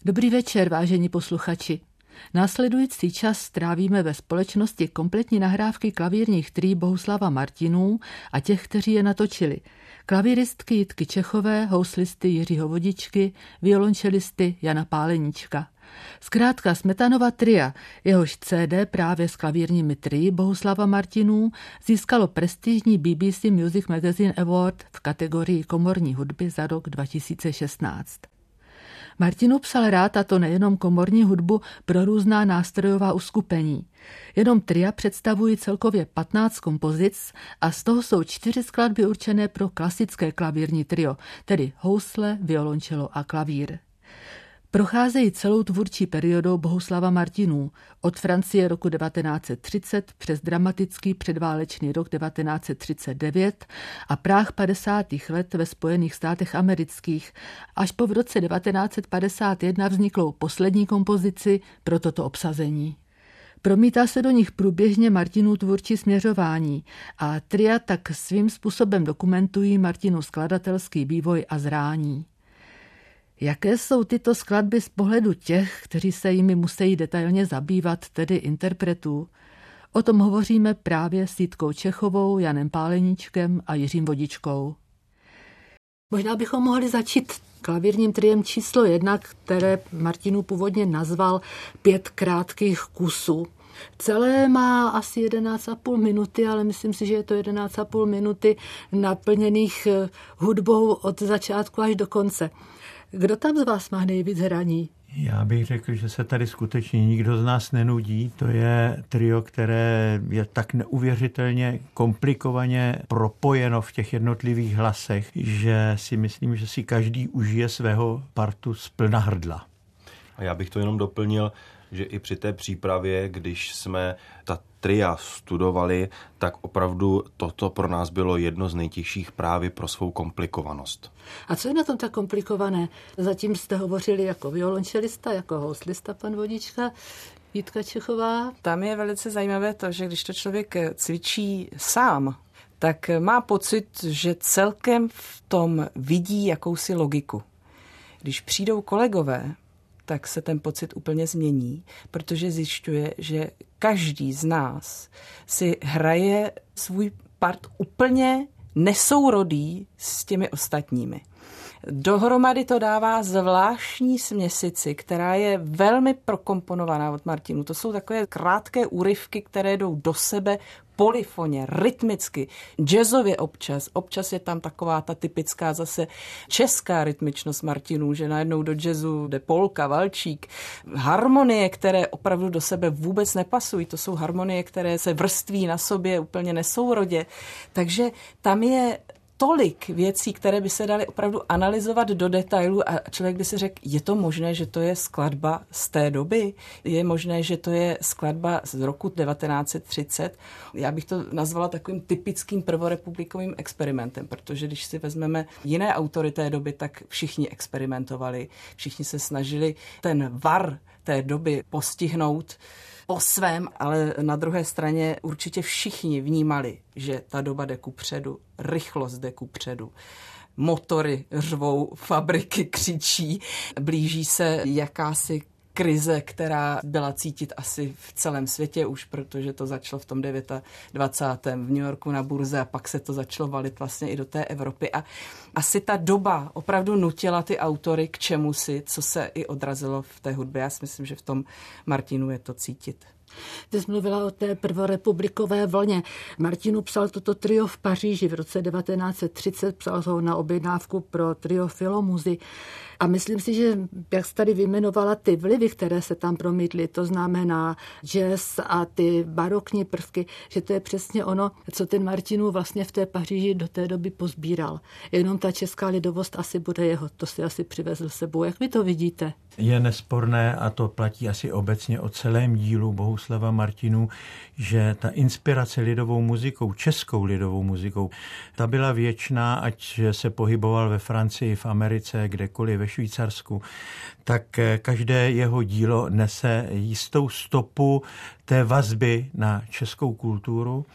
Dobrý večer, vážení posluchači. Následující čas strávíme ve společnosti kompletní nahrávky klavírních trí Bohuslava Martinů a těch, kteří je natočili. Klavíristky Jitky Čechové, houslisty Jiřího Vodičky, violončelisty Jana Páleníčka. Zkrátka Smetanova tria, jehož CD právě s klavírními trii Bohuslava Martinů získalo prestižní BBC Music Magazine Award v kategorii komorní hudby za rok 2016. Martinů psal rád, a to nejenom komorní hudbu, pro různá nástrojová uskupení. Jenom tria představují celkově 15 kompozic a z toho jsou 4 skladby určené pro klasické klavírní trio, tedy housle, violončelo a klavír. Procházejí celou tvůrčí periodou Bohuslava Martinů, od Francie roku 1930 přes dramatický předválečný rok 1939 a práh 50. let ve Spojených státech amerických, až po v roce 1951 vzniklou poslední kompozici pro toto obsazení. Promítá se do nich průběžně Martinů tvůrčí směřování a tria tak svým způsobem dokumentují Martinů skladatelský vývoj a zrání. Jaké jsou tyto skladby z pohledu těch, kteří se jimi musí detailně zabývat, tedy interpretů? O tom hovoříme právě s Jitkou Čechovou, Janem Páleníčkem a Jiřím Vodičkou. Možná bychom mohli začít klavírním triem číslo 1, které Martinů původně nazval 5 krátkých kusů. Celé má asi 11,5 minuty, ale myslím si, že je to 11,5 minuty naplněných hudbou od začátku až do konce. Kdo tam z vás má nejvíc hraní? Já bych řekl, že se tady skutečně nikdo z nás nenudí. To je trio, které je tak neuvěřitelně komplikovaně propojeno v těch jednotlivých hlasech, že si myslím, že si každý užije svého partu z plna hrdla. A já bych to jenom doplnil, že i při té přípravě, když jsme ta tria studovali, tak opravdu toto pro nás bylo jedno z nejtěžších právě pro svou komplikovanost. A co je na tom tak komplikované? Zatím jste hovořili jako violončelista, jako houslista, pan Vodička, Jitka Čechová. Tam je velice zajímavé to, že když to člověk cvičí sám, tak má pocit, že celkem v tom vidí jakousi logiku. Když přijdou kolegové, tak se ten pocit úplně změní, protože zjišťuje, že každý z nás si hraje svůj part úplně nesourodý s těmi ostatními. Dohromady to dává zvláštní směsici, která je velmi prokomponovaná od Martinů. To jsou takové krátké úryvky, které jdou do sebe polyfoně, rytmicky, jazzově občas je tam taková ta typická zase česká rytmičnost Martinů, že najednou do jazzu jde polka, valčík, harmonie, které opravdu do sebe vůbec nepasují, to jsou harmonie, které se vrství na sobě úplně nesourodě, takže tam je tolik věcí, které by se daly opravdu analyzovat do detailu a člověk by si řekl, je to možné, že to je skladba z té doby? Je možné, že to je skladba z roku 1930? Já bych to nazvala takovým typickým prvorepublikovým experimentem, protože když si vezmeme jiné autory té doby, tak všichni experimentovali, všichni se snažili ten var té doby postihnout po svém, ale na druhé straně určitě všichni vnímali, že ta doba jde kupředu, rychlost jde kupředu. Motory řvou, fabriky křičí, blíží se jakási krize, která byla cítit asi v celém světě už, protože to začalo v tom 29. v New Yorku na burze a pak se to začalo valit vlastně i do té Evropy. A asi ta doba opravdu nutila ty autory k čemusi, co se i odrazilo v té hudbě. Já si myslím, že v tom Martinu je to cítit. Ty jsi mluvila o té prvorepublikové vlně. Martinů psal toto trio v Paříži v roce 1930, psal ho na objednávku pro trio Filomuzy. A myslím si, že jak jsi tady vyjmenovala ty vlivy, které se tam promítly, to znamená jazz a ty barokní prvky, že to je přesně ono, co ten Martinů vlastně v té Paříži do té doby pozbíral. Jenom ta česká lidovost asi bude jeho, to si asi přivezl sebou. Jak vy to vidíte? Je nesporné, a to platí asi obecně o celém dílu Bohuslava Martinů, že ta inspirace lidovou muzikou, českou lidovou muzikou, ta byla věčná, ať se pohyboval ve Francii, v Americe, kdekoliv, ve Švýcarsku, tak každé jeho dílo nese jistou stopu té vazby na českou kulturu.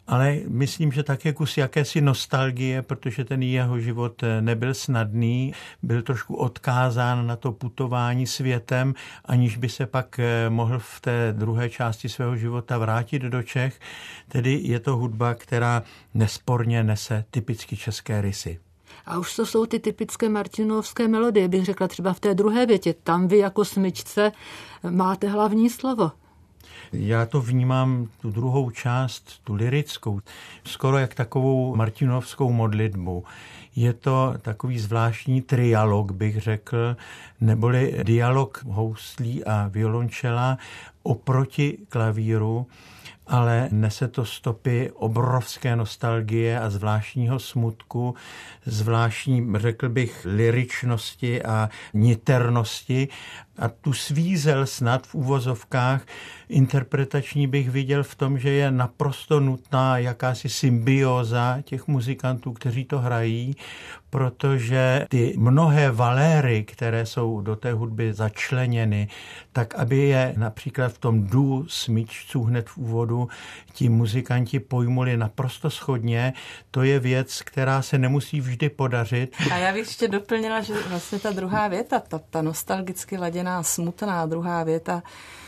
ale myslím, že také kus jakési nostalgie, protože ten jeho život nebyl snadný, byl trošku odkázán na to putování světem, aniž by se pak mohl v té druhé části svého života vrátit do Čech. Tedy je to hudba, která nesporně nese typicky české rysy. A už to jsou ty typické martinovské melodie, bych řekla třeba v té druhé větě. Tam vy jako smyčce máte hlavní slovo. Já to vnímám, tu druhou část, tu lyrickou, skoro jak takovou martinovskou modlitbu. Je to takový zvláštní trialog, bych řekl, neboli dialog houslí a violončela oproti klavíru, ale nese to stopy obrovské nostalgie a zvláštního smutku, zvláštní, řekl bych, lyričnosti a niternosti. A tu svízel snad v uvozovkách interpretační bych viděl v tom, že je naprosto nutná jakási symbioza těch muzikantů, kteří to hrají, protože ty mnohé valéry, které jsou do té hudby začleněny, tak aby je například v tom duo smyčců hned v úvodu ti muzikanti pojmuli naprosto shodně, to je věc, která se nemusí vždy podařit. A já bych ještě doplnila, že vlastně ta druhá věta, ta nostalgicky laděná, smutná druhá věta,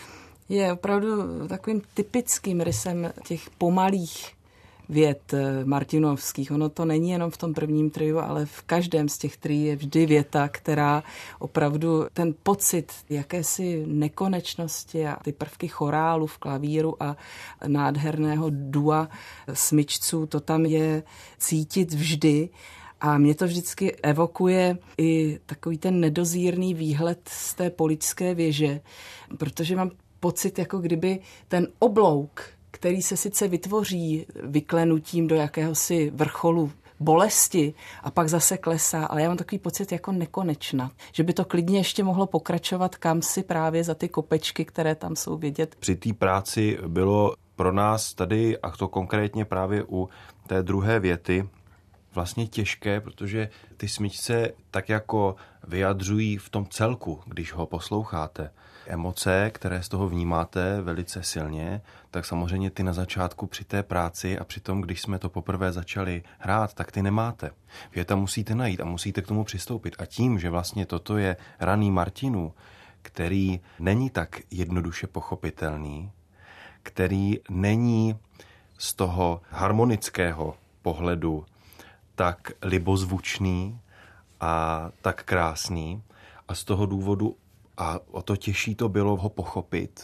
je opravdu takovým typickým rysem těch pomalých vět martinovských. Ono to není jenom v tom prvním triu, ale v každém z těch trií je vždy věta, která opravdu ten pocit jakési nekonečnosti a ty prvky chorálu v klavíru a nádherného dua smyčců, to tam je cítit vždy. A mě to vždycky evokuje i takový ten nedozírný výhled z té Poličské věže, protože mám pocit, jako kdyby ten oblouk, který se sice vytvoří vyklenutím do jakéhosi vrcholu bolesti a pak zase klesá, ale já mám takový pocit jako nekonečna, že by to klidně ještě mohlo pokračovat kamsi právě za ty kopečky, které tam jsou vidět. Při té práci bylo pro nás tady, a to konkrétně právě u té druhé věty, vlastně těžké, protože ty smyčce tak jako vyjadřují v tom celku, když ho posloucháte, emoce, které z toho vnímáte velice silně, tak samozřejmě ty na začátku při té práci a při tom, když jsme to poprvé začali hrát, tak ty nemáte. Vy je tam musíte najít a musíte k tomu přistoupit. A tím, že vlastně toto je raný Martinů, který není tak jednoduše pochopitelný, který není z toho harmonického pohledu tak libozvučný a tak krásný a z toho důvodu a o to těžší to bylo ho pochopit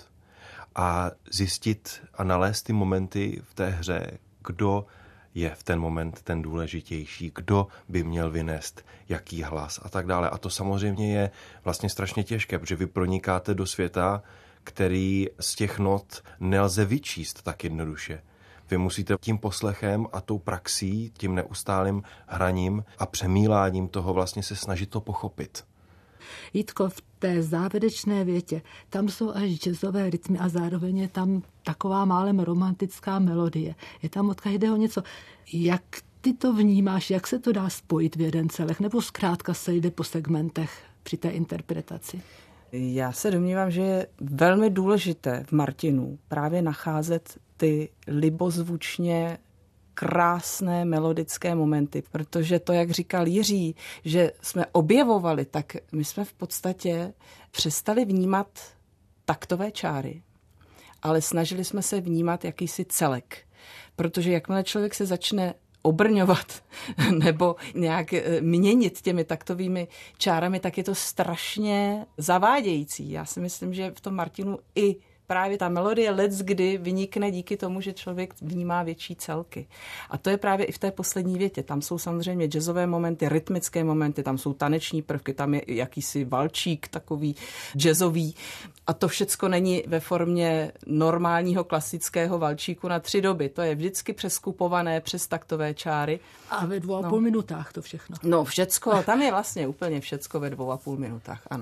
a zjistit a nalézt ty momenty v té hře, kdo je v ten moment ten důležitější, kdo by měl vynést jaký hlas a tak dále. A to samozřejmě je vlastně strašně těžké, protože vy pronikáte do světa, který z těch not nelze vyčíst tak jednoduše. Vy musíte tím poslechem a tou praxí, tím neustálým hraním a přemíláním toho vlastně se snažit to pochopit. Jitko, v té závěrečné větě, tam jsou až jazzové rytmy a zároveň je tam taková málem romantická melodie. Je tam od každého něco. Jak ty to vnímáš, jak se to dá spojit v jeden celek, nebo zkrátka se jde po segmentech při té interpretaci? Já se domnívám, že je velmi důležité v Martinu právě nacházet ty libozvučně krásné melodické momenty, protože to, jak říkal Jiří, že jsme objevovali, tak my jsme v podstatě přestali vnímat taktové čáry, ale snažili jsme se vnímat jakýsi celek, protože jakmile člověk se začne obrňovat nebo nějak měnit těmi taktovými čárami, tak je to strašně zavádějící. Já si myslím, že v tom Martinu i právě ta melodie leckdy vynikne díky tomu, že člověk vnímá větší celky. A to je právě i v té poslední větě. Tam jsou samozřejmě jazzové momenty, rytmické momenty, tam jsou taneční prvky, tam je jakýsi valčík takový jazzový. A to všecko není ve formě normálního klasického valčíku na 3 doby. To je vždycky přeskupované přes taktové čáry. A ve 2,5 minutách to všechno. No všecko, tam je vlastně úplně všecko ve 2,5 minutách, ano.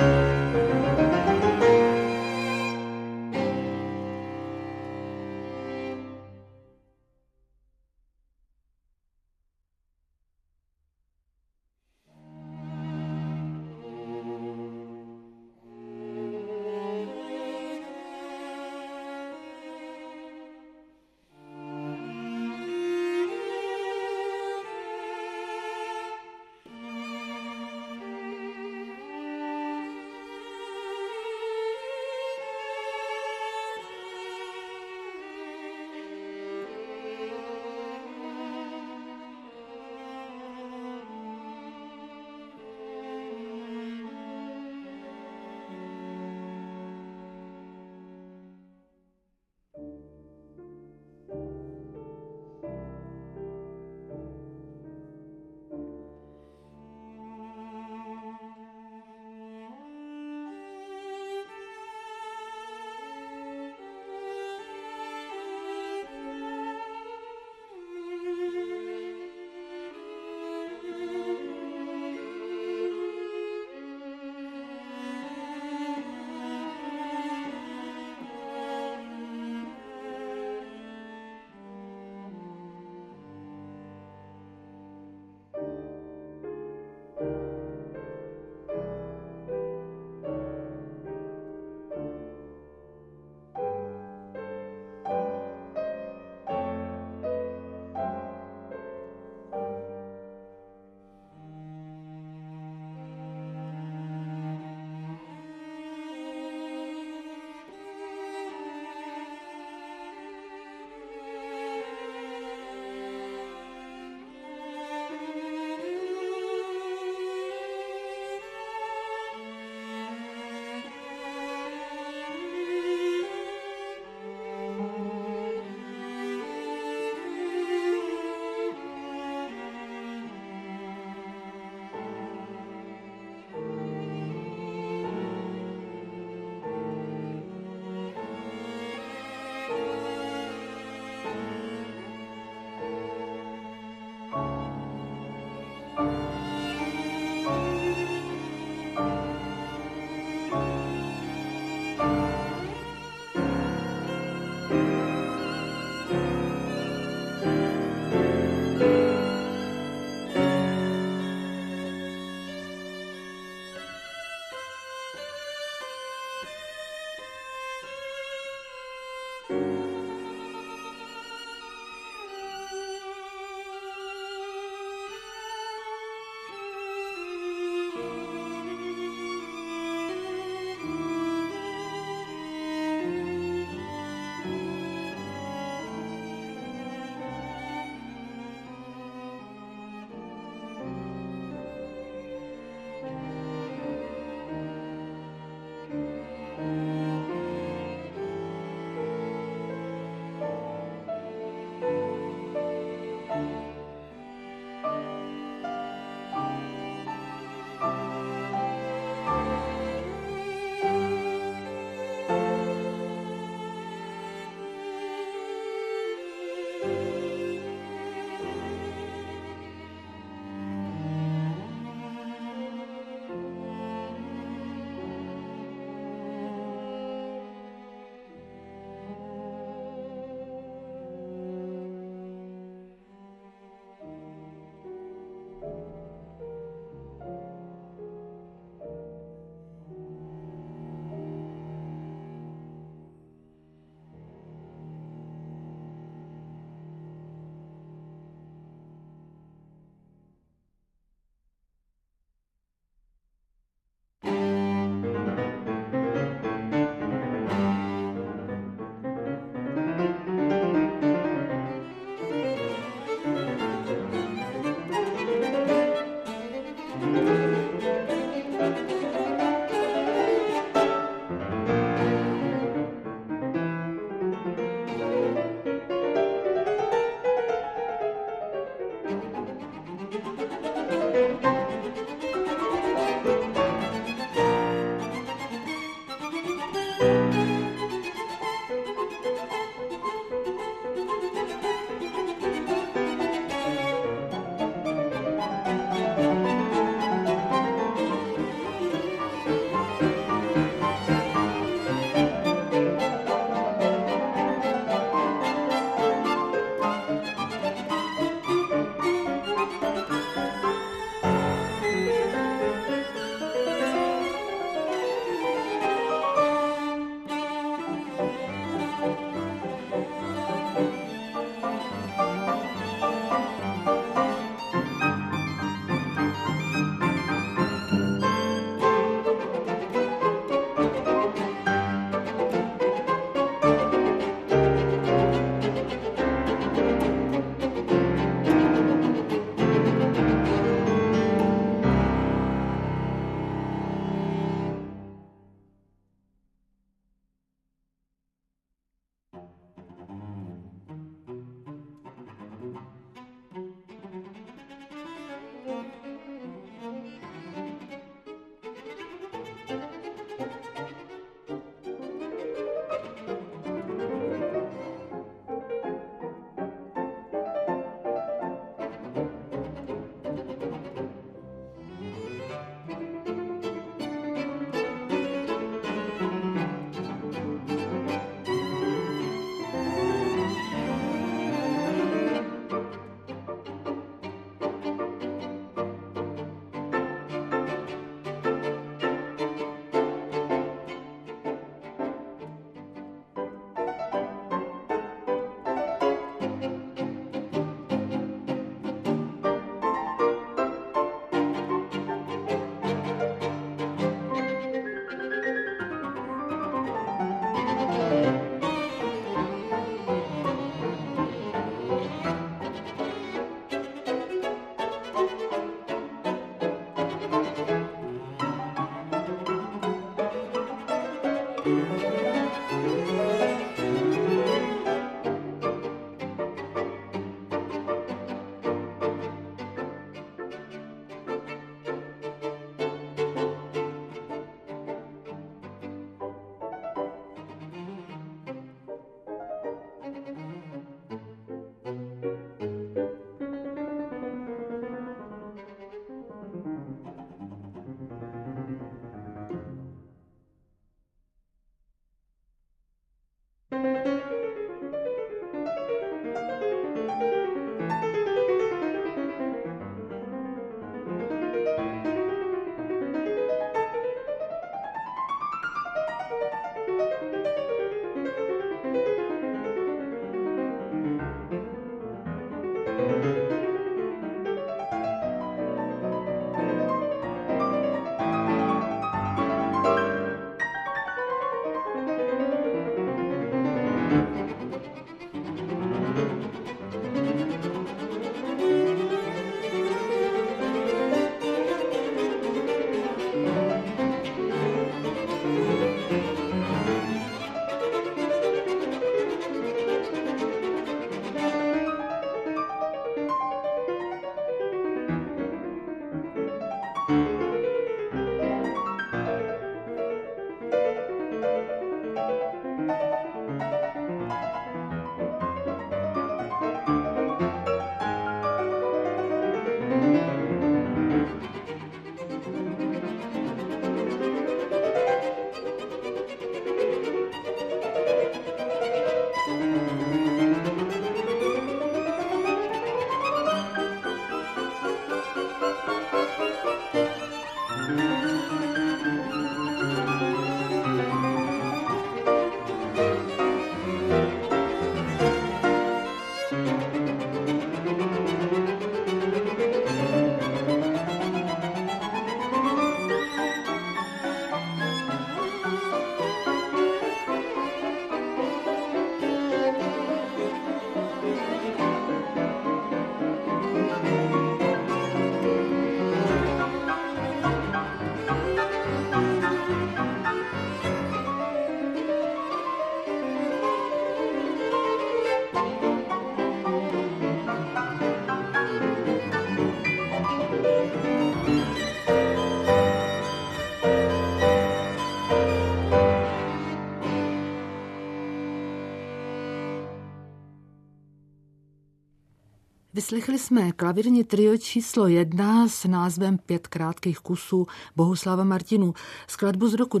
Vyslechli jsme klavírní trio číslo 1 s názvem 5 krátkých kusů Bohuslava Martinů. Skladbu z roku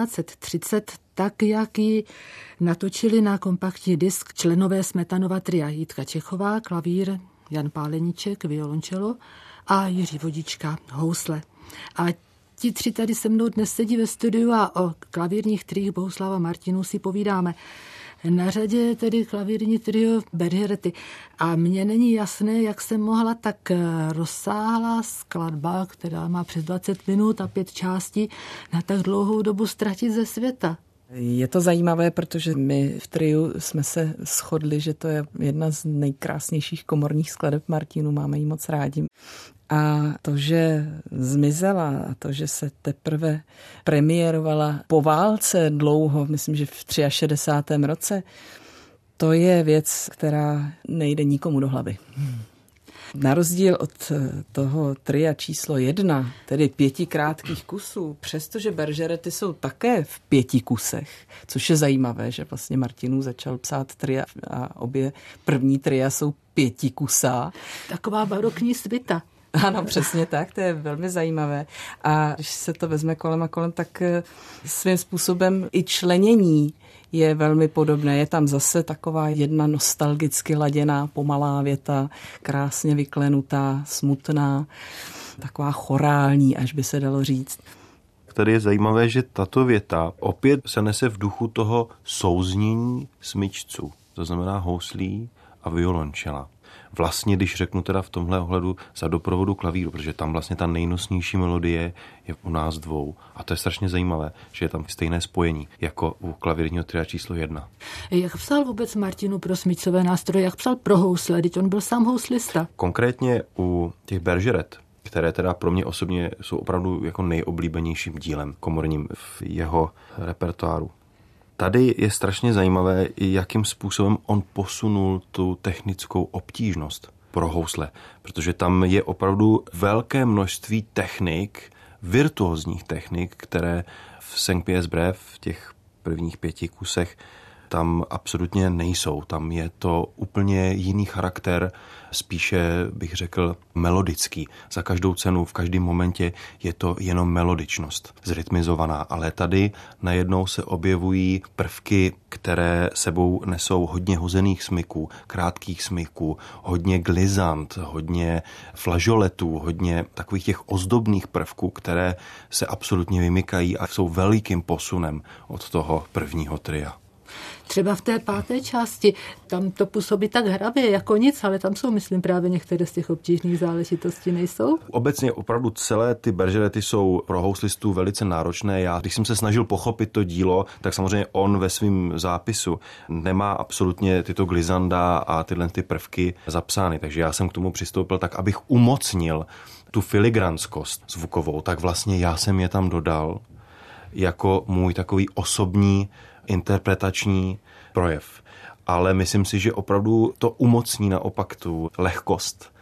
1930, tak jak ji natočili na kompaktní disk členové Smetanova tria: Jitka Čechová, klavír, Jan Páleníček, violončelo a Jiří Vodička, housle. A ti tři tady se mnou dnes sedí ve studiu a o klavírních triích Bohuslava Martinů si povídáme. Na řadě je tedy klavírní trio Bergerety a mně není jasné, jak se mohla tak rozsáhlá skladba, která má přes 20 minut a 5 částí, na tak dlouhou dobu ztratit ze světa. Je to zajímavé, protože my v triu jsme se shodli, že to je jedna z nejkrásnějších komorních skladeb Martinů, máme ji moc rádi. A to, že zmizela a to, že se teprve premiérovala po válce dlouho, myslím, že v 63. roce, to je věc, která nejde nikomu do hlavy. Na rozdíl od toho tria číslo 1, tedy 5 krátkých kusů, přestože Bergerety jsou také v 5 kusech, což je zajímavé, že vlastně Martinů začal psát tria a obě první tria jsou 5 kusá. Taková barokní svita. Ano, přesně tak, to je velmi zajímavé. A když se to vezme kolem a kolem, tak svým způsobem i členění je velmi podobné. Je tam zase taková jedna nostalgicky laděná, pomalá věta, krásně vyklenutá, smutná, taková chorální, až by se dalo říct. Tady je zajímavé, že tato věta opět se nese v duchu toho souznění smyčců, to znamená houslí a violončela. Vlastně, když řeknu teda v tomhle ohledu za doprovodu klavíru, protože tam vlastně ta nejnosnější melodie je u nás dvou. A to je strašně zajímavé, že je tam stejné spojení jako u klavírního tria číslo 1. Jak psal vůbec Martinů pro smyčcové nástroje? Jak psal pro housle? Vždyť on byl sám houslista. Konkrétně u těch Bergeret, které teda pro mě osobně jsou opravdu jako nejoblíbenějším dílem komorním v jeho repertoáru. Tady je strašně zajímavé, jakým způsobem on posunul tu technickou obtížnost pro housle, protože tam je opravdu velké množství technik, virtuózních technik, které v Saint-Piers-Breve v těch prvních 5 kusech tam absolutně nejsou. Tam je to úplně jiný charakter, spíše bych řekl melodický. Za každou cenu, v každém momentě je to jenom melodičnost, zrytmizovaná. Ale tady najednou se objevují prvky, které sebou nesou hodně hozených smyků, krátkých smyků, hodně glizant, hodně flažoletů, hodně takových těch ozdobných prvků, které se absolutně vymykají a jsou velikým posunem od toho prvního tria. Třeba v té 5. části, tam to působí tak hrabě jako nic, ale tam jsou, myslím, právě některé z těch obtížných záležitostí, nejsou? Obecně opravdu celé ty Bergerety jsou pro houslistu velice náročné. Já, když jsem se snažil pochopit to dílo, tak samozřejmě on ve svém zápisu nemá absolutně tyto glissanda a tyhle ty prvky zapsány, takže já jsem k tomu přistoupil tak, abych umocnil tu filigranskost zvukovou, tak vlastně já jsem je tam dodal jako můj takový osobní interpretační projev. Ale myslím si, že opravdu to umocní naopak tu lehkost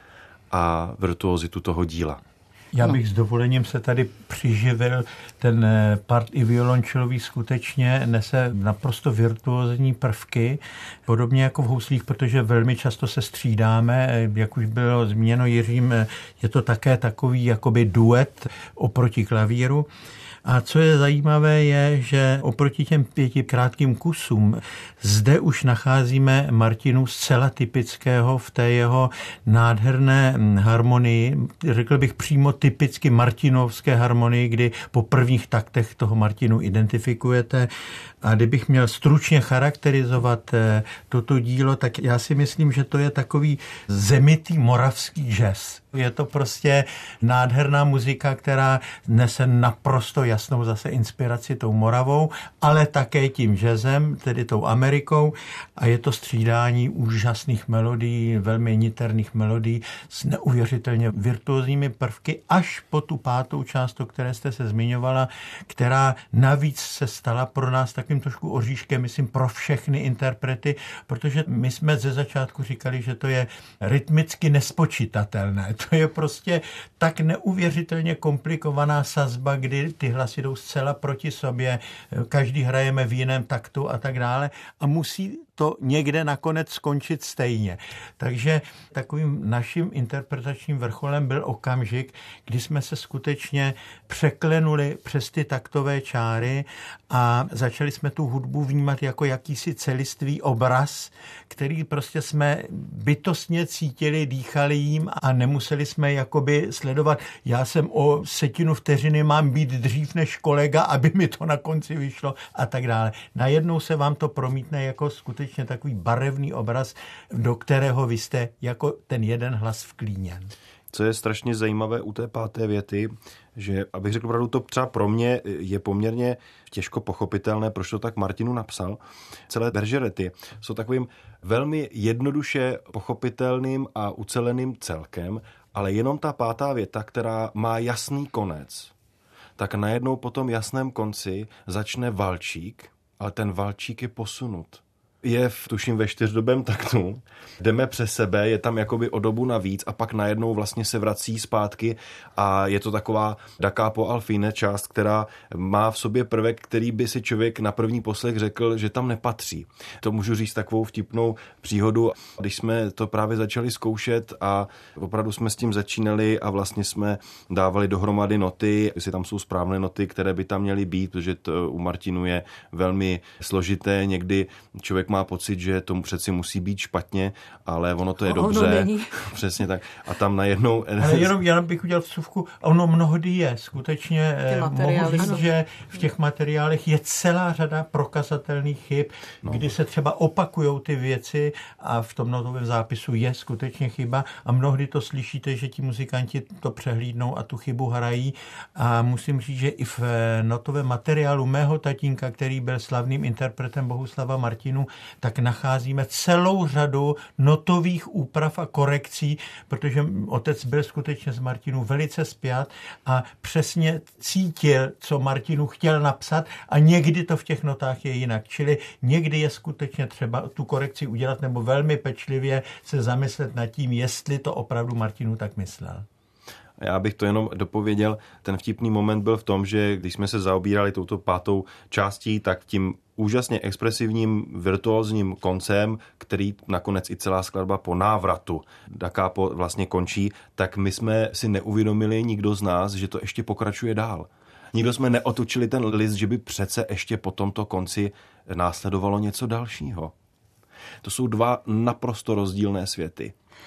a virtuozitu toho díla. Já bych s dovolením se tady přiživil. Ten part i violončelový skutečně nese naprosto virtuózní prvky, podobně jako v houslích, protože velmi často se střídáme, jak už bylo zmíněno Jiřím, je to také takový jakoby duet oproti klavíru. A co je zajímavé je, že oproti těm 5 krátkým kusům zde už nacházíme Martinu zcela typického v té jeho nádherné harmonii, řekl bych přímo typicky martinovské harmonii, kdy po prvních taktech toho Martinu identifikujete. A kdybych měl stručně charakterizovat toto dílo, tak já si myslím, že to je takový zemitý moravský jazz. Je to prostě nádherná muzika, která nese naprosto jasnou zase inspiraci tou Moravou, ale také tím jazzem, tedy tou Amerikou. A je to střídání úžasných melodií, velmi niterných melodií s neuvěřitelně virtuózními prvky až po tu 5. část, o které jste se zmiňovala, která navíc se stala pro nás takovým trošku oříškem, myslím, pro všechny interprety, protože my jsme ze začátku říkali, že to je rytmicky nespočítatelné. To je prostě tak neuvěřitelně komplikovaná sazba, kdy ty hlasy jdou zcela proti sobě, každý hrajeme v jiném taktu a tak dále a musí to někde nakonec skončit stejně. Takže takovým naším interpretačním vrcholem byl okamžik, kdy jsme se skutečně překlenuli přes ty taktové čáry a začali jsme tu hudbu vnímat jako jakýsi celistvý obraz, který prostě jsme bytostně cítili, dýchali jim a nemuseli jsme jakoby sledovat, já jsem o 1/10 vteřiny mám být dřív než kolega, aby mi to na konci vyšlo a tak dále. Najednou se vám to promítne jako skutečně takový barevný obraz, do kterého vy jste jako ten jeden hlas vklíněn. Co je strašně zajímavé u té 5. věty, že, abych řekl pravdu, to třeba pro mě je poměrně těžko pochopitelné, proč to tak Martinu napsal. Celé Bergerety jsou takovým velmi jednoduše pochopitelným a uceleným celkem, ale jenom ta 5. věta, která má jasný konec, tak najednou po tom jasném konci začne valčík, ale ten valčík je posunut. Je tuším ve 4dobém taktu, jdeme přes sebe, je tam jakoby o dobu navíc a pak najednou vlastně se vrací zpátky a je to taková da capo al fine část, která má v sobě prvek, který by si člověk na první poslech řekl, že tam nepatří. To můžu říct takovou vtipnou příhodu, když jsme to právě začali zkoušet a opravdu jsme s tím začínali a vlastně jsme dávali dohromady noty, jestli tam jsou správné noty, které by tam měly být, protože to u Martinu je velmi složité, někdy člověk má pocit, že tomu přeci musí být špatně, ale ono to je dobře. Přesně tak. A tam najednou... Ale jenom bych udělal vsuvku. Ono mnohdy je. Skutečně mohu říct, že v těch materiálech je celá řada prokazatelných chyb, kdy se třeba opakujou ty věci a v tom notovém zápisu je skutečně chyba a mnohdy to slyšíte, že ti muzikanti to přehlídnou a tu chybu hrají a musím říct, že i v notovém materiálu mého tatínka, který byl slavným interpretem Bohuslava Martinu, tak nacházíme celou řadu notových úprav a korekcí, protože otec byl skutečně s Martinu velice spjat a přesně cítil, co Martinu chtěl napsat a někdy to v těch notách je jinak. Čili někdy je skutečně třeba tu korekci udělat nebo velmi pečlivě se zamyslet nad tím, jestli to opravdu Martinu tak myslel. Já bych to jenom dopověděl. Ten vtipný moment byl v tom, že když jsme se zaobírali touto 5. částí, tak tím úžasně expresivním, virtuózním koncem, který nakonec i celá skladba po návratu da capo vlastně končí, tak my jsme si neuvědomili, nikdo z nás, že to ještě pokračuje dál. Nikdo jsme neotočili ten list, že by přece ještě po tomto konci následovalo něco dalšího. To jsou 2 naprosto rozdílné světy.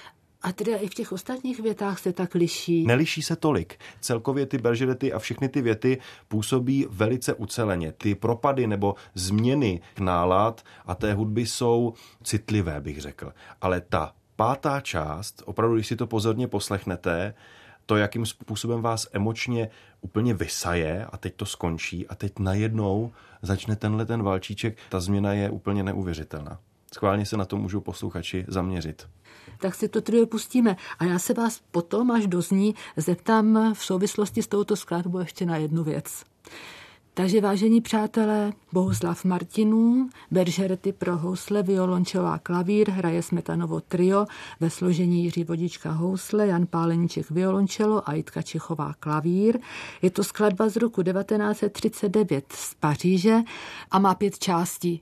A teda i v těch ostatních větách se tak liší? Neliší se tolik. Celkově ty Bergerety a všechny ty věty působí velice uceleně. Ty propady nebo změny nálad a té hudby jsou citlivé, bych řekl. Ale ta pátá část, opravdu, když si to pozorně poslechnete, to, jakým způsobem vás emočně úplně vysaje a teď to skončí a teď najednou začne ten valčíček, ta změna je úplně neuvěřitelná. Schválně se na to můžou posluchači zaměřit. Tak si to trio pustíme. A já se vás potom, až dozní, zeptám v souvislosti s touto skladbou ještě na jednu věc. Takže vážení přátelé, Bohuslav Martinů, Bergerety pro housle, violončelo a klavír, hraje Smetanovo trio ve složení Jiří Vodička housle, Jan Páleníček violončelo a Jitka Čechová klavír. Je to skladba z roku 1939 z Paříže a má 5 částí.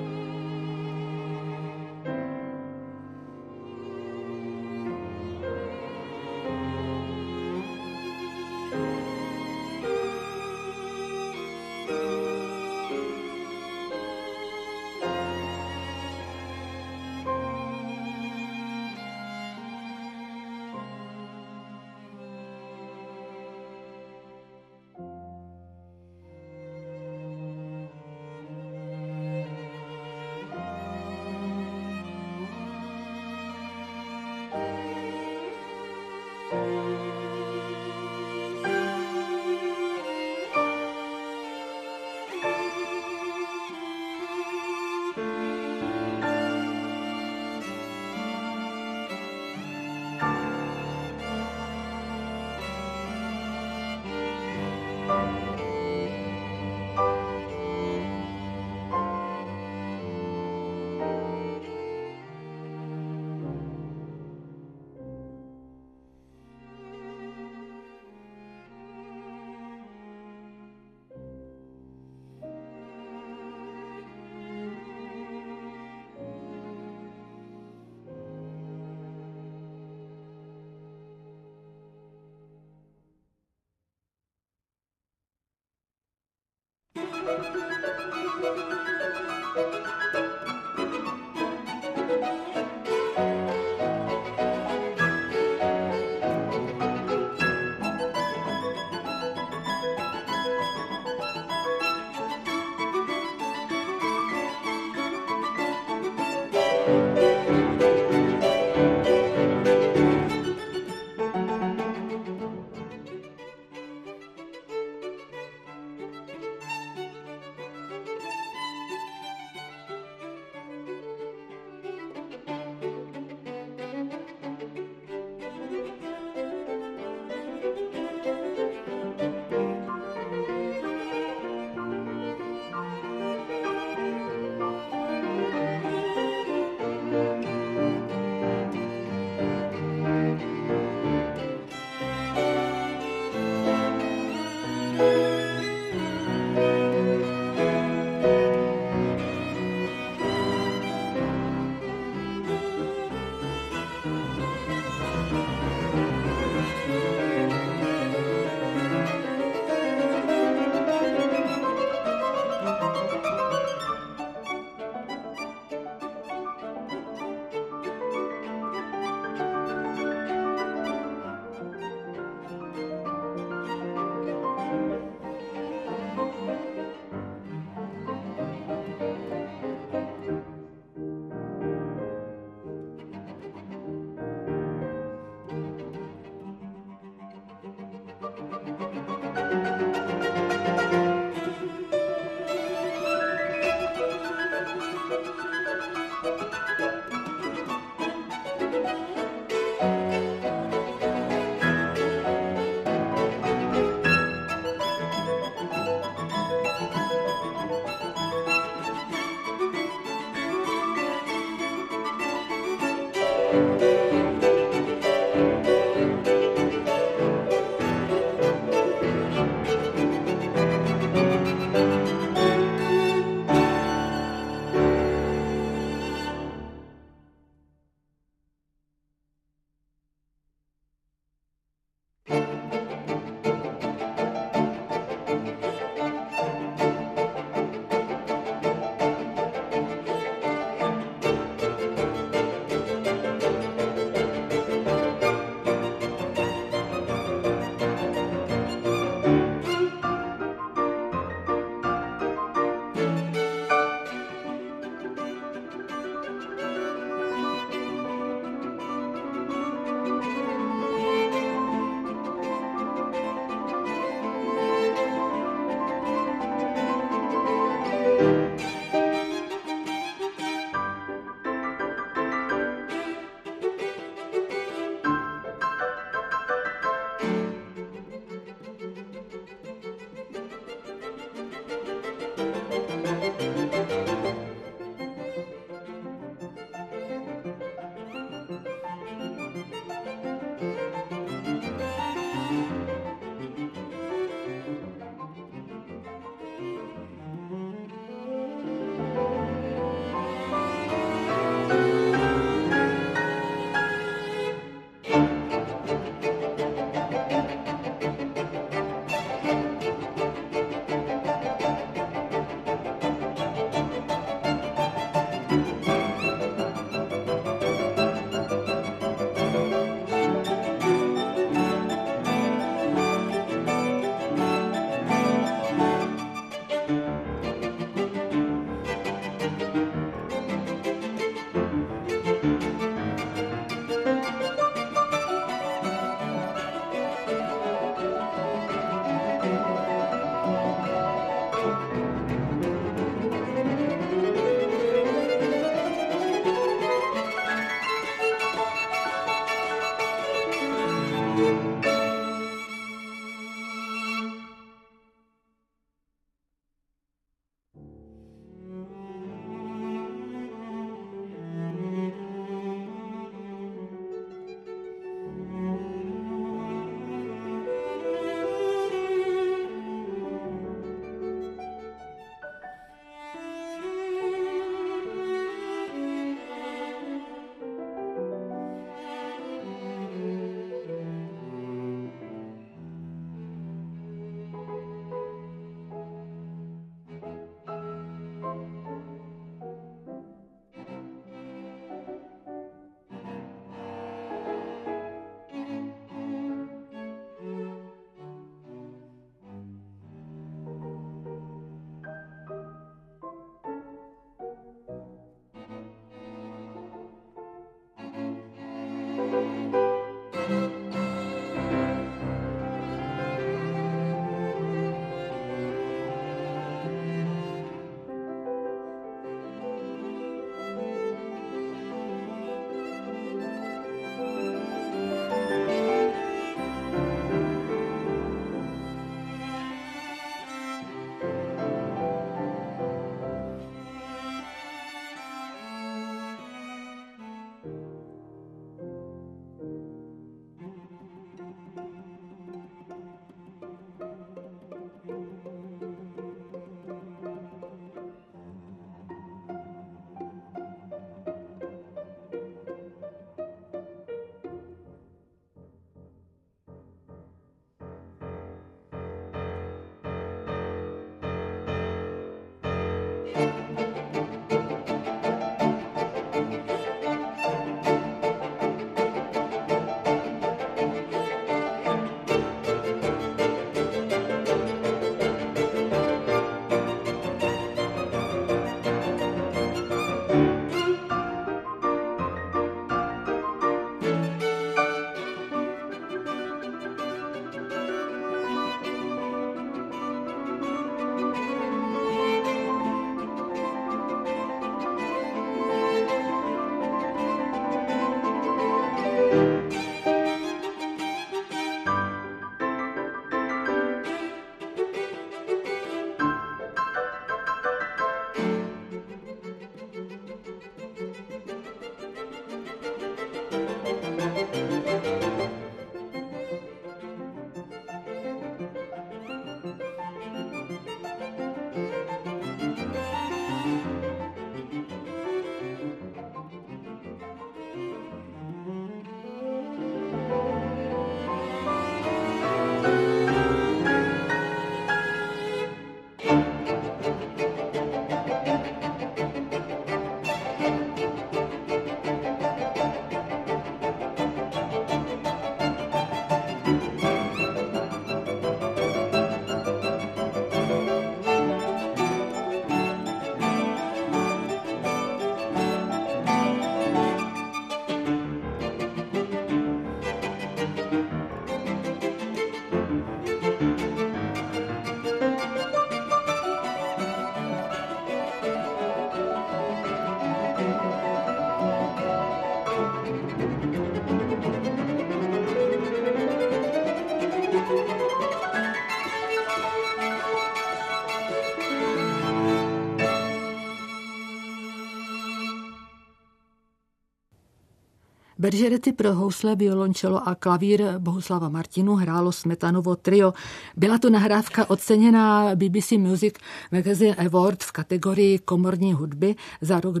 Bergerety pro housle, violončelo a klavír Bohuslava Martinů hrálo Smetanovo trio. Byla to nahrávka oceněná BBC Music Magazine Award v kategorii komorní hudby za rok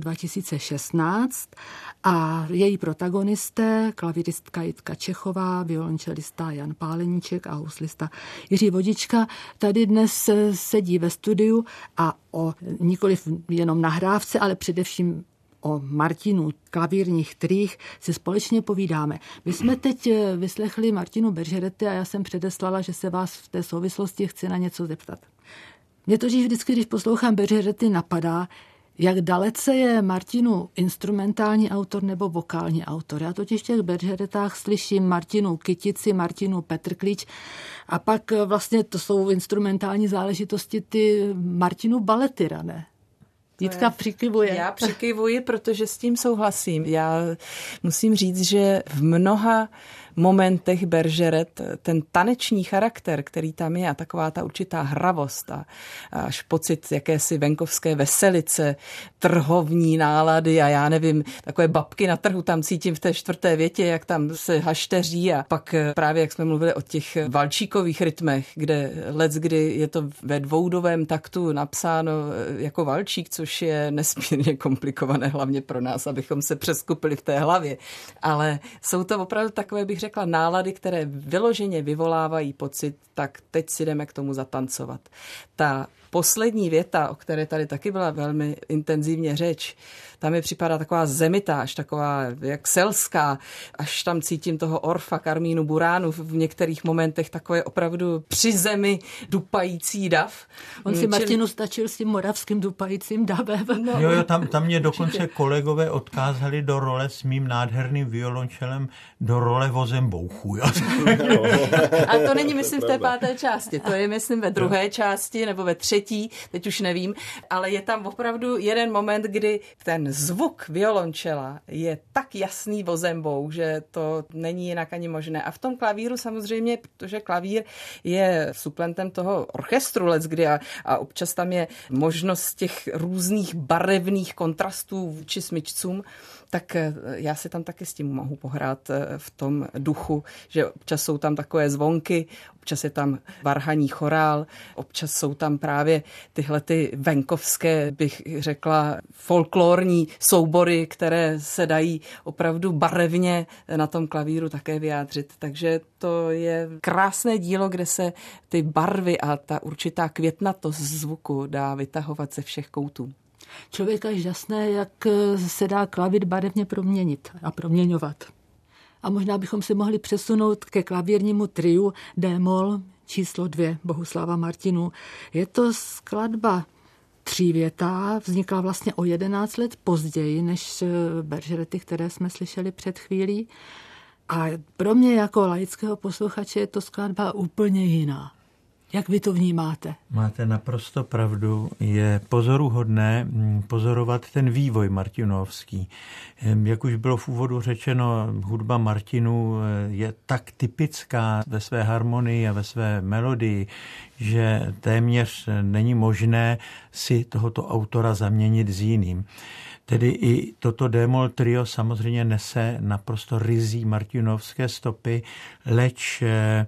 2016 a její protagonisté, klavíristka Jitka Čechová, violončelista Jan Páleníček a houslista Jiří Vodička, tady dnes sedí ve studiu a o nikoliv jenom nahrávce, ale především o Martinu klavírních trích si společně povídáme. My jsme teď vyslechli Martinu Bergerety a já jsem předeslala, že se vás v té souvislosti chci na něco zeptat. Mě totiž vždycky, když poslouchám Bergerety, napadá, jak dalece je Martinu instrumentální autor nebo vokální autor. Já totiž v těch Bergeretách slyším Martinu Kytici, Martinu Petrklíč a pak vlastně to jsou instrumentální záležitosti ty Martinu Baletyra, ne? Jitka přikyvuje. Já přikyvuji, protože s tím souhlasím. Já musím říct, že v mnoha momentech Bergeret ten taneční charakter, který tam je a taková ta určitá hravost a až pocit jakési venkovské veselice, trhovní nálady a já nevím, takové babky na trhu tam cítím v té 4. větě, jak tam se hašteří a pak právě, jak jsme mluvili o těch valčíkových rytmech, kde leckdy je to ve dvoudovém taktu napsáno jako valčík, což je nesmírně komplikované, hlavně pro nás, abychom se přeskupili v té hlavě. Ale jsou to opravdu takové, bych řekla, nálady, které vyloženě vyvolávají pocit, tak teď si jdeme k tomu zatancovat. Ta poslední věta, o které tady taky byla velmi intenzivně řeč, tam mi připadá taková zemitáž, taková jak selská, až tam cítím toho Orfa, Karmínu Buránu v některých momentech takové opravdu při zemi dupající dav. On si Martinu stačil s tím moravským dupajícím davem. No. Jo, tam mě dokonce kolegové odkázali do role s mým nádherným violončelem, do role vozembouchu. A to není, myslím, v té 5. části, to je, myslím, ve 2. části nebo ve 3., teď už nevím, ale je tam opravdu jeden moment, kdy ten zvuk violončela je tak jasný vozembou, že to není jinak ani možné. A v tom klavíru samozřejmě, protože klavír je suplentem toho orchestru leckdy a občas tam je možnost těch různých barevných kontrastů vůči smyčcům, tak já si tam taky s tím mohu pohrát v tom duchu, že občas jsou tam takové zvonky, občas je tam varhaní chorál, občas jsou tam právě tyhle ty venkovské, bych řekla, folklorní soubory, které se dají opravdu barevně na tom klavíru také vyjádřit. Takže to je krásné dílo, kde se ty barvy a ta určitá květnatost zvuku dá vytahovat ze všech koutů. Člověka je žasné, jak se dá klavír barevně proměnit a proměňovat. A možná bychom se mohli přesunout ke klavírnímu triu D-moll číslo 2 Bohuslava Martinů. Je to skladba třívětá, vznikla vlastně o 11 let později než Bergerety, které jsme slyšeli před chvílí. A pro mě jako laického posluchače je to skladba úplně jiná. Jak vy to vnímáte? Máte naprosto pravdu. Je pozoruhodné pozorovat ten vývoj martinovský. Jak už bylo v úvodu řečeno, hudba Martinů je tak typická ve své harmonii a ve své melodii, že téměř není možné si tohoto autora zaměnit s jiným. Tedy i toto D-moll trio samozřejmě nese naprosto ryzí martinovské stopy, leč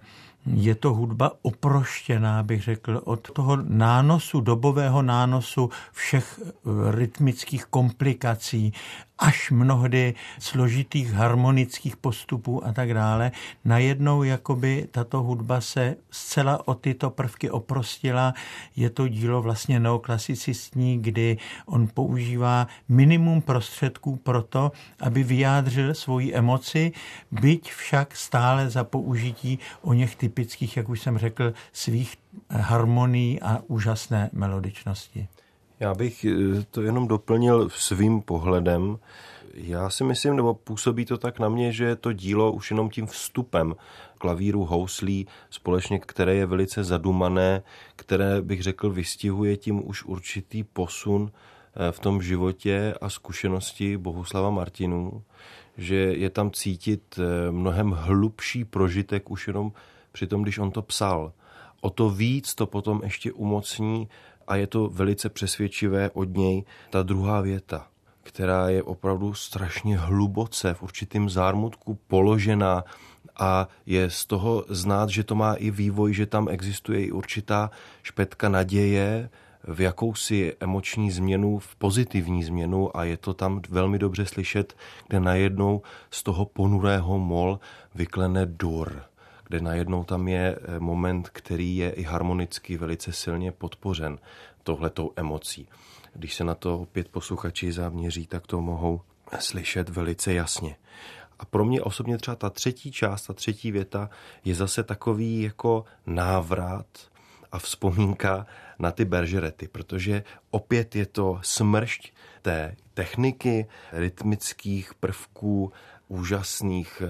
je to hudba oproštěná, bych řekl, od toho nánosu, dobového nánosu všech rytmických komplikací, až mnohdy složitých harmonických postupů a tak dále. Najednou jakoby tato hudba se zcela o tyto prvky oprostila. Je to dílo vlastně neoklasicistní, kdy on používá minimum prostředků pro to, aby vyjádřil svoji emoci, byť však stále za použití o něch typických, jak už jsem řekl, svých harmonií a úžasné melodičnosti. Já bych to jenom doplnil svým pohledem. Já si myslím, nebo působí to tak na mě, že je to dílo už jenom tím vstupem klavíru, houslí společně, které je velice zadumané, které, bych řekl, vystihuje tím už určitý posun v tom životě a zkušenosti Bohuslava Martinů, že je tam cítit mnohem hlubší prožitek už jenom při tom, když on to psal. O to víc to potom ještě umocní a je to velice přesvědčivé od něj ta druhá věta. která je opravdu strašně hluboce v určitém zármutku položená a je z toho znát, že to má i vývoj, že tam existuje i určitá špetka naděje v jakousi emoční změnu, v pozitivní změnu a je to tam velmi dobře slyšet, kde najednou z toho ponurého mol vyklene dur, kde najednou tam je moment, který je i harmonicky velice silně podpořen touhletou emocí. Když se na to opět posluchači zaměří, tak to mohou slyšet velice jasně. A pro mě osobně třeba ta třetí část, ta třetí věta je zase takový jako návrat a vzpomínka na ty Bergerety, protože opět je to smršť té techniky, rytmických prvků, úžasných,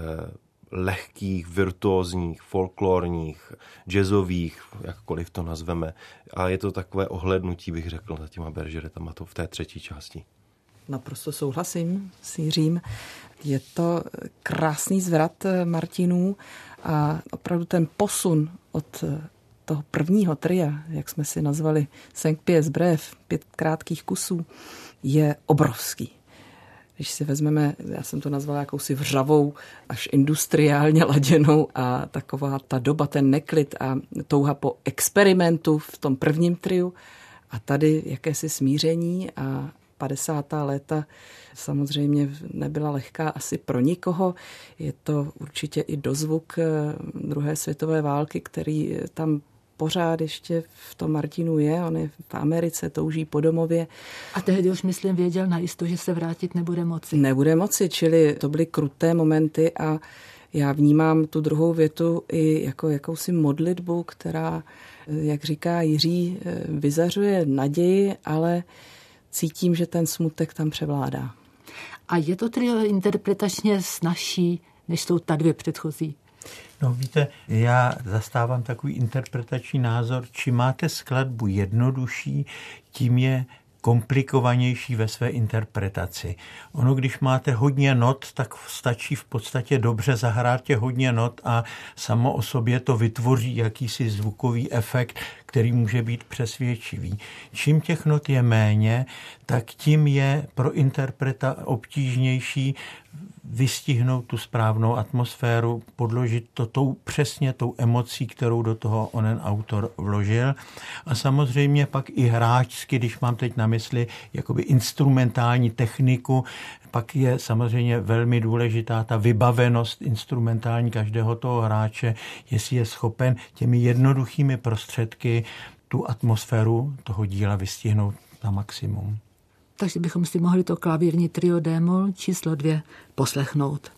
lehkých, virtuózních, folklorních, jazzových, jakkoliv to nazveme. A je to takové ohlédnutí, bych řekl, za těma Bergeretama to v té třetí části. Naprosto souhlasím s Jiřím. Je to krásný zvrat Martinů a opravdu ten posun od toho prvního tria, jak jsme si nazvali Cinq pièces brèves, 5 krátkých kusů, je obrovský. Když si vezmeme, já jsem to nazvala jakousi vřavou, až industriálně laděnou a taková ta doba, ten neklid a touha po experimentu v tom prvním triu a tady jakési smíření a 50. léta samozřejmě nebyla lehká asi pro nikoho. Je to určitě i dozvuk druhé světové války, který tam pořád ještě v tom Martinu je. On je v Americe, touží po domově. A tehdy už, myslím, věděl najisto, že se vrátit nebude moci. Nebude moci, čili to byly kruté momenty a já vnímám tu druhou větu i jako jakousi modlitbu, která, jak říká Jiří, vyzařuje naději, ale cítím, že ten smutek tam převládá. A je to trio interpretačně snazší, než jsou ta 2 předchozí? No víte, já zastávám takový interpretační názor, čím máte skladbu jednodušší, tím je komplikovanější ve své interpretaci. Ono, když máte hodně not, tak stačí v podstatě dobře zahrát těch hodně not a samo o sobě to vytvoří jakýsi zvukový efekt, který může být přesvědčivý. Čím těch not je méně, tak tím je pro interpreta obtížnější vystihnout tu správnou atmosféru, podložit to přesně tou emocí, kterou do toho onen autor vložil. A samozřejmě pak i hráčsky, když mám teď na mysli jakoby instrumentální techniku, pak je samozřejmě velmi důležitá ta vybavenost instrumentální každého toho hráče, jestli je schopen těmi jednoduchými prostředky tu atmosféru toho díla vystihnout na maximum. Takže bychom si mohli to klavírní trio D-moll číslo 2 poslechnout.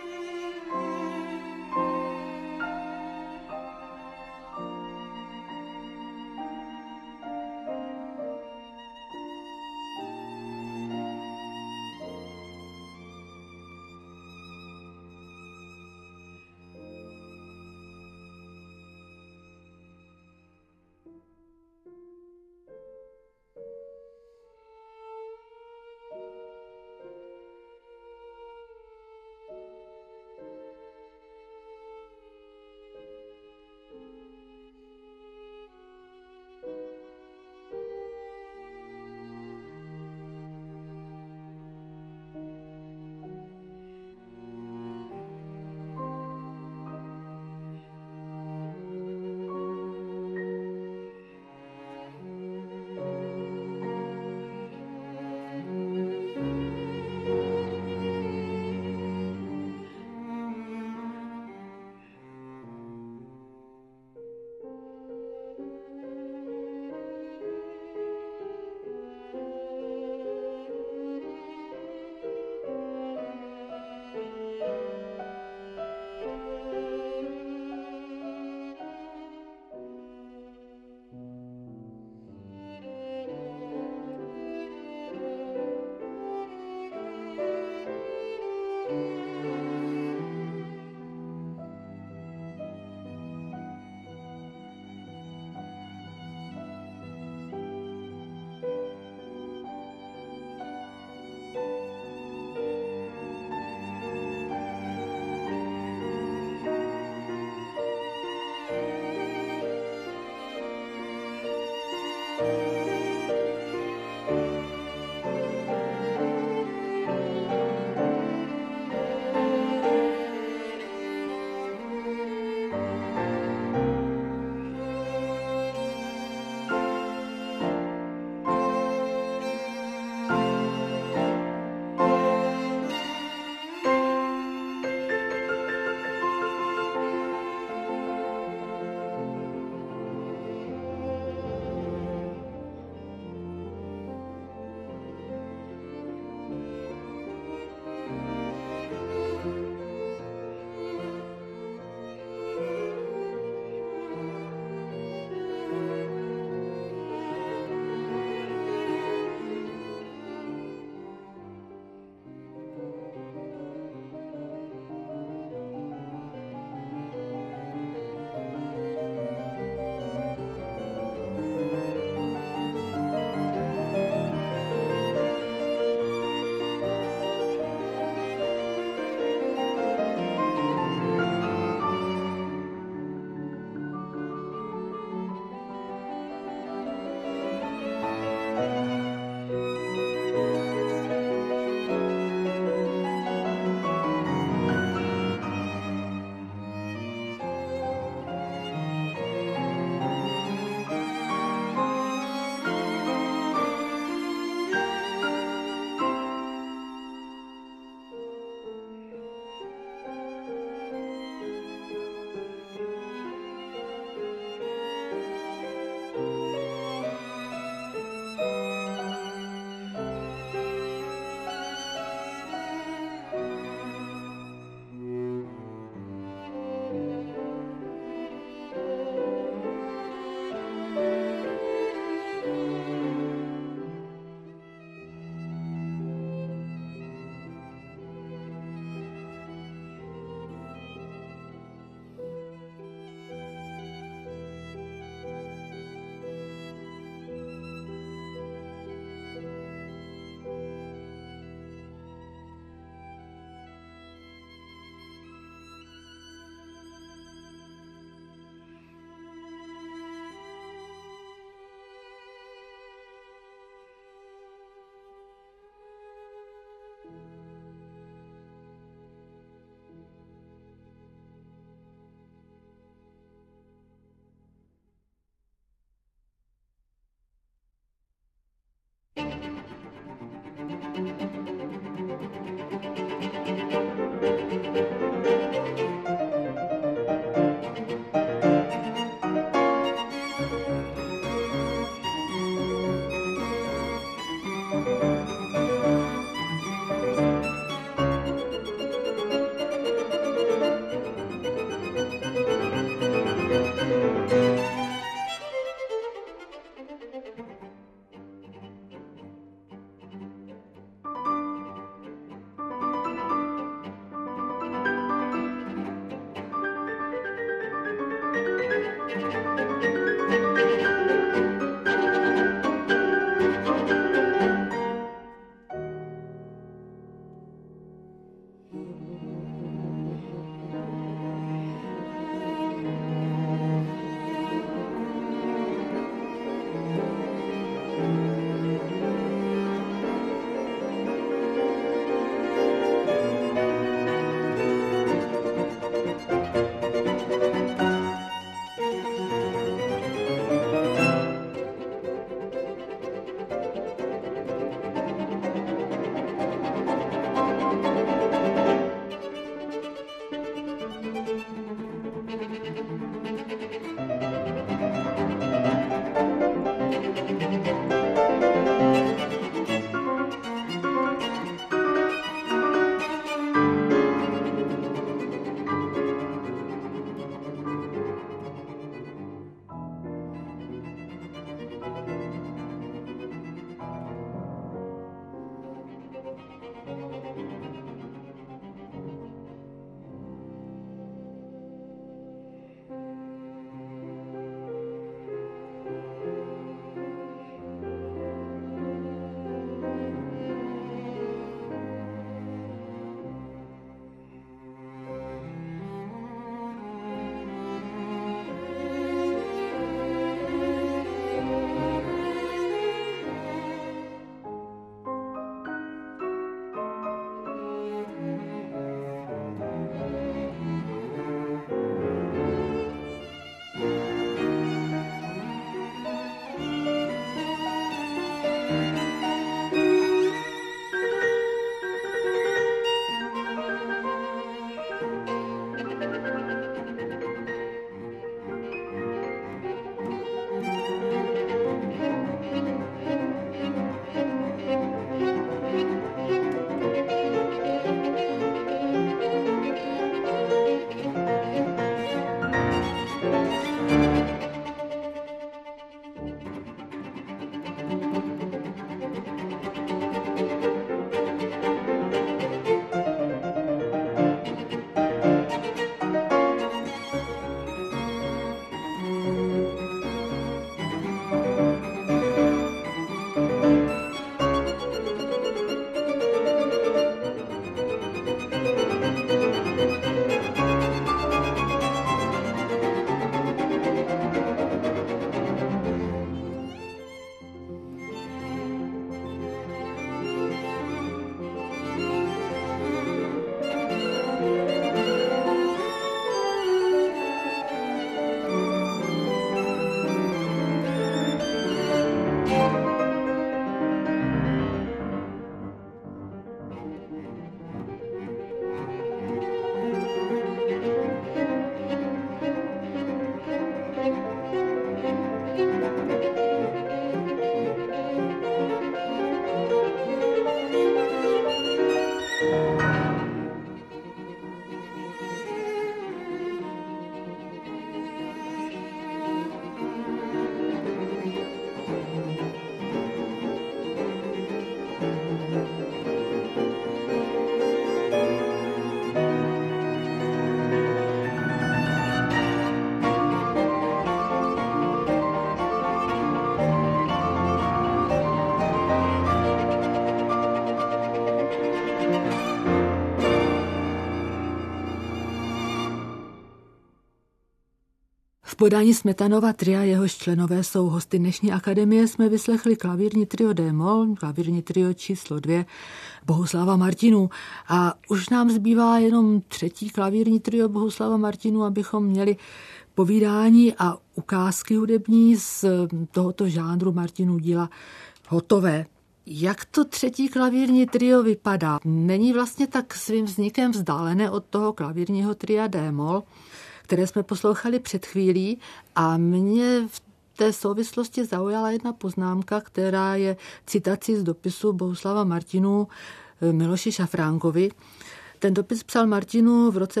podání Smetanova tria, jehož členové jsou hosty dnešní akademie, jsme vyslechli klavírní trio D-moll, klavírní trio číslo 2 Bohuslava Martinů. A už nám zbývá jenom třetí klavírní trio Bohuslava Martinů, abychom měli povídání a ukázky hudební z tohoto žánru Martinů díla hotové. Jak to třetí klavírní trio vypadá? Není vlastně tak svým vznikem vzdálené od toho klavírního tria D-moll, které jsme poslouchali před chvílí, a mě v té souvislosti zaujala jedna poznámka, která je citací z dopisu Bohuslava Martinů Miloši Šafránkovi. Ten dopis psal Martinů v roce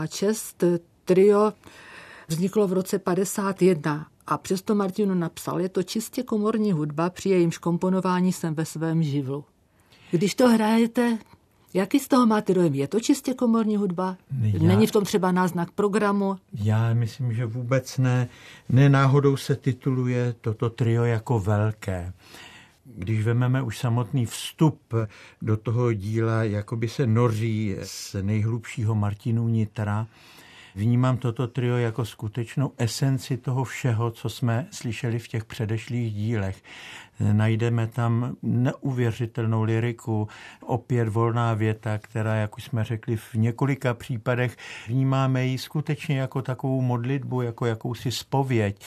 56, trio vzniklo v roce 51 a přesto Martinů napsal, je to čistě komorní hudba, při jejímž komponování jsem ve svém živlu. Když to hrajete, jaký z toho máte dojem? Je to čistě komorní hudba? Není v tom třeba náznak programu? Já myslím, že vůbec ne. Nenáhodou se tituluje toto trio jako velké. Když vezmeme už samotný vstup do toho díla, jakoby se noří z nejhlubšího Martinů nitra, vnímám toto trio jako skutečnou esenci toho všeho, co jsme slyšeli v těch předešlých dílech. Najdeme tam neuvěřitelnou lyriku, opět volná věta, která, jak už jsme řekli, v několika případech vnímáme ji skutečně jako takovou modlitbu, jako jakousi zpověď.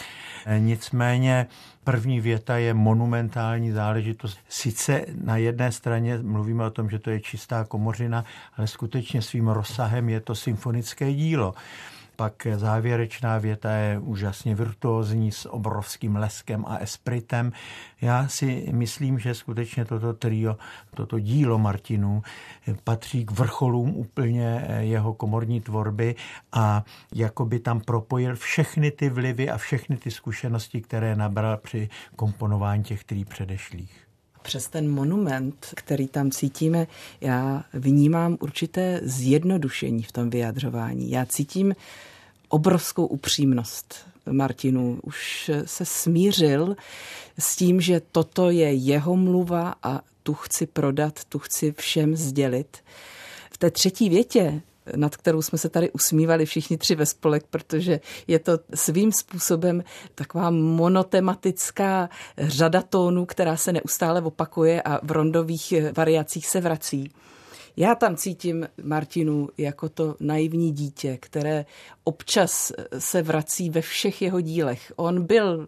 Nicméně první věta je monumentální záležitost. Sice na jedné straně mluvíme o tom, že to je čistá komořina, ale skutečně svým rozsahem je to symfonické dílo. Pak závěrečná věta je úžasně virtuózní s obrovským leskem a espritem. Já si myslím, že skutečně toto trio, toto dílo Martinů patří k vrcholům úplně jeho komorní tvorby a jakoby tam propojil všechny ty vlivy a všechny ty zkušenosti, které nabral při komponování těch tří předešlých. Přes ten monument, který tam cítíme, já vnímám určité zjednodušení v tom vyjadřování. Já cítím obrovskou upřímnost Martinů. Už se smířil s tím, že toto je jeho mluva a tu chci prodat, tu chci všem sdělit. V té třetí větě, nad kterou jsme se tady usmívali všichni tři ve spolek, protože je to svým způsobem taková monotematická řada tónů, která se neustále opakuje a v rondových variacích se vrací. Já tam cítím Martinů jako to naivní dítě, které občas se vrací ve všech jeho dílech. On byl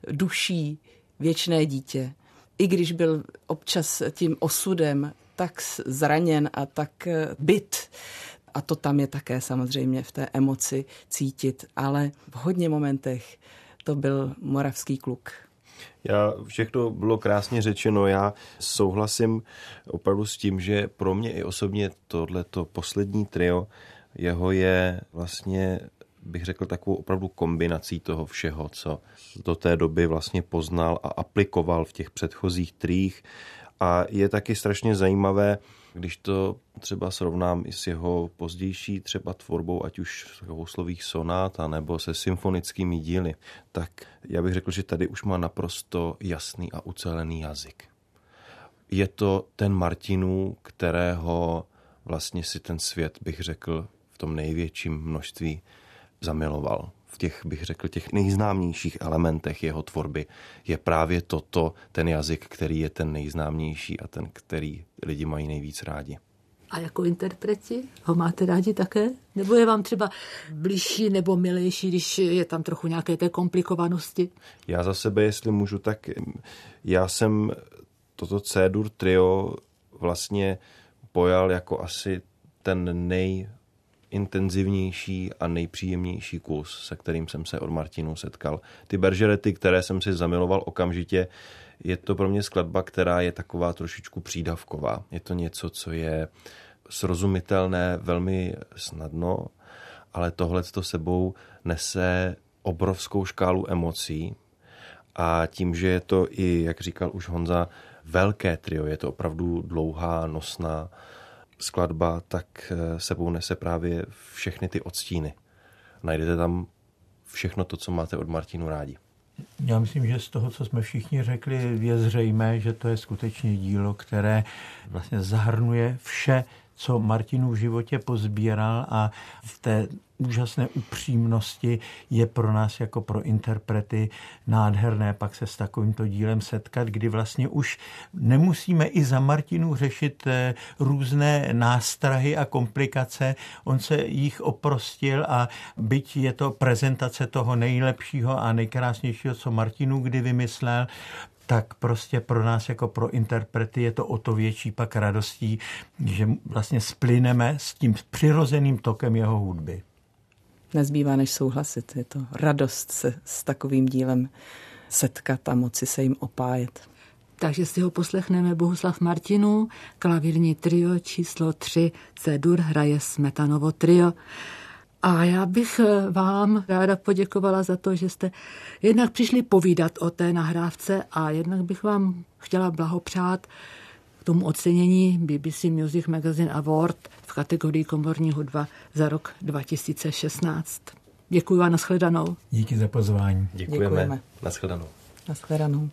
duší věčné dítě, i když byl občas tím osudem tak zraněn a tak bit. A to tam je také samozřejmě v té emoci cítit, ale v hodně momentech to byl moravský kluk. Všechno bylo krásně řečeno. Já souhlasím opravdu s tím, že pro mě i osobně tohleto poslední trio jeho je vlastně, bych řekl, takovou opravdu kombinací toho všeho, co do té doby vlastně poznal a aplikoval v těch předchozích triích. A je taky strašně zajímavé, když to třeba srovnám i s jeho pozdější třeba tvorbou, ať už houslových sonát, nebo se symfonickými díly, tak já bych řekl, že tady už má naprosto jasný a ucelený jazyk. Je to ten Martinů, kterého vlastně si ten svět, bych řekl, v tom největším množství zamiloval. V těch, bych řekl, těch nejznámějších elementech jeho tvorby je právě toto, ten jazyk, který je ten nejznámější a ten, který lidi mají nejvíc rádi. A jako interpreti ho máte rádi také? Nebo je vám třeba bližší nebo milejší, když je tam trochu nějaké té komplikovanosti? Já za sebe, jestli můžu, tak já jsem toto C-dur trio vlastně pojal jako asi ten nejintenzivnější a nejpříjemnější kus, se kterým jsem se od Martinů setkal. Ty Bergerety, které jsem si zamiloval okamžitě, je to pro mě skladba, která je taková trošičku přídavková. Je to něco, co je srozumitelné velmi snadno, ale tohleto sebou nese obrovskou škálu emocí a tím, že je to i, jak říkal už Honza, velké trio, je to opravdu dlouhá, nosná skladba, tak sebou nese právě všechny ty odstíny. Najdete tam všechno to, co máte od Martinů rádi. Já myslím, že z toho, co jsme všichni řekli, je zřejmé, že to je skutečně dílo, které vlastně zahrnuje vše, co Martinův v životě pozbíral, a v té úžasné upřímnosti je pro nás jako pro interprety nádherné pak se s takovýmto dílem setkat, kdy vlastně už nemusíme i za Martinů řešit různé nástrahy a komplikace. On se jich oprostil a byť je to prezentace toho nejlepšího a nejkrásnějšího, co Martinů kdy vymyslel, tak prostě pro nás jako pro interprety je to o to větší pak radostí, že vlastně splyneme s tím přirozeným tokem jeho hudby. Nezbývá než souhlasit. Je to radost se s takovým dílem setkat a moci se jim opájet. Takže si ho poslechneme. Bohuslav Martinů, klavírní trio číslo 3, C-dur, hraje Smetanovo trio. A já bych vám ráda poděkovala za to, že jste jednak přišli povídat o té nahrávce a jednak bych vám chtěla blahopřát k tomu ocenění BBC Music Magazine Award v kategorii komorní hudba za rok 2016. Děkuji a nashledanou. Díky za pozvání. Děkujeme. Nashledanou. Nashledanou.